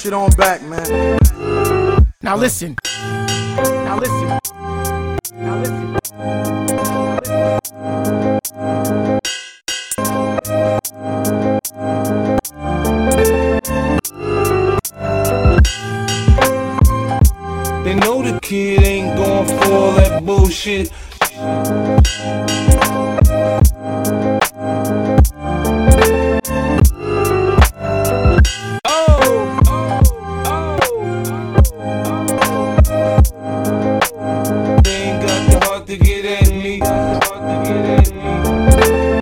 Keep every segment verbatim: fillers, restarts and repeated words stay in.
it on back, man. Now listen. Now listen. Now listen. They know the kid ain't going for all that bullshit. To get at me, hard to get at me.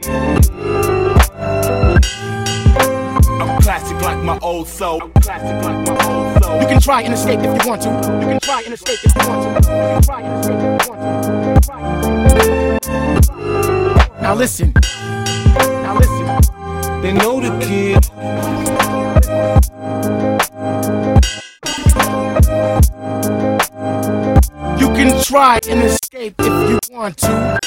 I'm classic like my old soul. I'm classic like my old soul. You can try and escape if you want to. You can try and escape if you want to. You can try and escape if you want to. Now listen. Now listen. They know the kid. You can try and escape if you want to.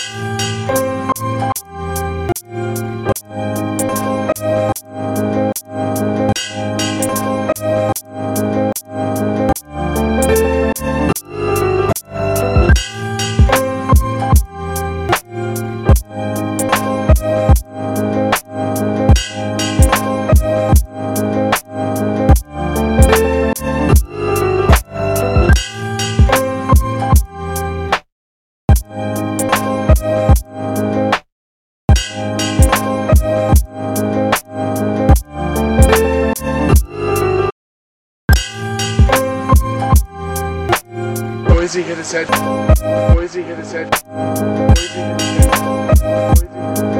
Boise hit his head. Boise hit his head. Boise hit his head. Boise hit his head.